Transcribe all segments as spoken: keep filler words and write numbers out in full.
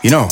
You know,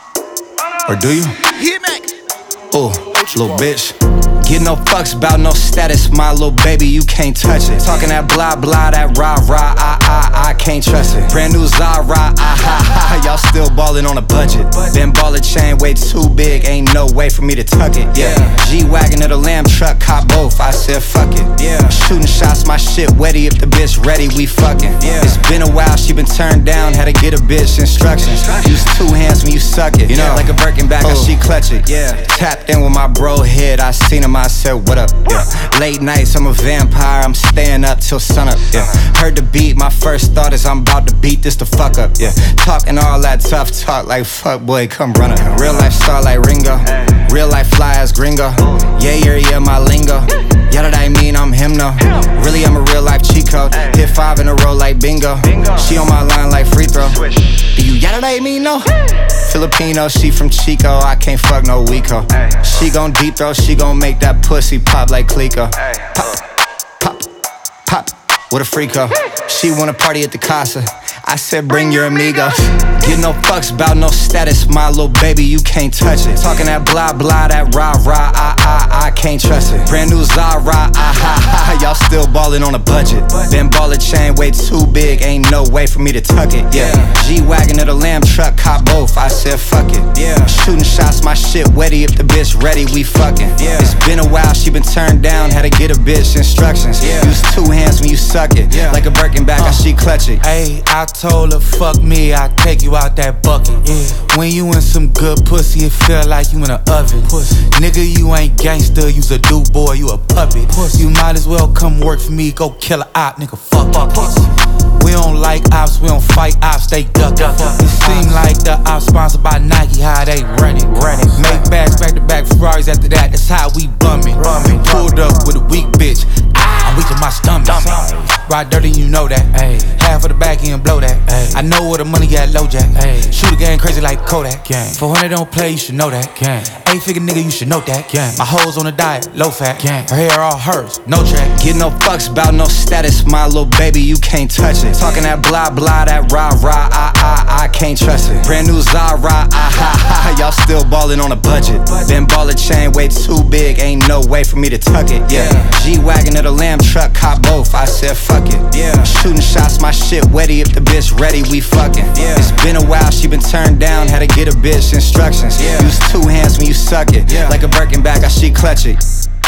or do you? Hit me. Ooh, little bitch. Get no fucks about no status, my little baby, you can't touch it. Talking that blah blah, that rah rah, I I I can't trust it. Brand new Zara, ah ha ha, y'all still ballin' on a budget. Then baller chain way too big, ain't no way for me to tuck it. Yeah, G-Wagon or the lamb truck, cop both, I said fuck it. Yeah, shooting shots, my shit wetty, if the bitch ready, we fucking. Yeah, it's been a while, she been turned down, had to get a bitch instructions. Use two hands when you suck it, you know, like a Birkin back, how she clutch it. Yeah, tapped in with my bro head, I seen him, I said what up, yeah. Late nights, I'm a vampire, I'm staying up till sunup, yeah. Heard the beat, my first thought is I'm about to beat this the fuck up, yeah. Talking all that tough talk like fuck boy, come run up. Real life star like Ringo, real life fly as gringo. Yeah, yeah, yeah, my lingo. Yeah, that I mean I'm him no. Really, I'm a real life cheat code. Hit five in a row like bingo. She on my line like free throw. Do you yeah that I mean no? Filipino, she from Chico, I can't fuck no Wico. She gon' deep throw, she gon' make that pussy pop like Clico. Pop, pop, pop, what a freako. She wanna party at the casa, I said bring your amigos. Get no fucks about no status, my little baby, you can't touch it. Talking that blah blah, that rah rah, I I I can't trust it. Brand new Zara, ah ha ha, y'all still ballin' on a budget. Then baller chain way too big, ain't no way for me to tuck it. Yeah, G-Wagon or the lamb truck, cop both, I said fuck it. Yeah, shooting shots, my shit wetty, if the bitch ready, we fucking. Yeah, it's been a while, she been turned down, had to get a bitch instructions. Yeah, use two hands when you suck it, yeah. Like a Birkin back, how she clutch it. Ayy, I told her fuck me, I take you out that bucket. Yeah. When you in some good pussy, it feel like you in an oven. Pussy. Nigga, you ain't gangster, you's a dude boy, you a puppet. Pussy. You might as well come work for me, go kill a op, nigga, fuck fuck pussy. We don't like ops, we don't fight ops, they duck it. It seem like the ops sponsored by Nike, how they run it. Run it. Make bags back to back Ferraris after that, that's how we bum it. Pulled up with a weak bitch, I'm weak to my stomach. Ride dirty, you know that. Ay. Half of the back end, blow that. Ay. I know where the money got, low jack. Ay. Shoot a game crazy like Kodak. Gang. four hundred don't play, you should know that. Gang. Eight figure nigga, you should know that. Gang. My hoes on a diet, low fat. Gang. Her hair all hers, no track. Get no fucks about no status, my little baby, you can't touch it. Talking that blah blah, that rah rah, I I I can't trust it. Brand new Zara, ah ha ha, y'all still ballin' on a budget. Then baller chain way too big, ain't no way for me to tuck it. Yeah, G-Wagon or the lamb truck, cop both, I said fuck it. Yeah, shooting shots, my shit wetty, if the bitch ready, we fucking. Yeah, it's been a while, she been turned down, had to get a bitch instructions. Yeah, use two hands when you suck it, yeah. Like a Birkin back, how she clutch it.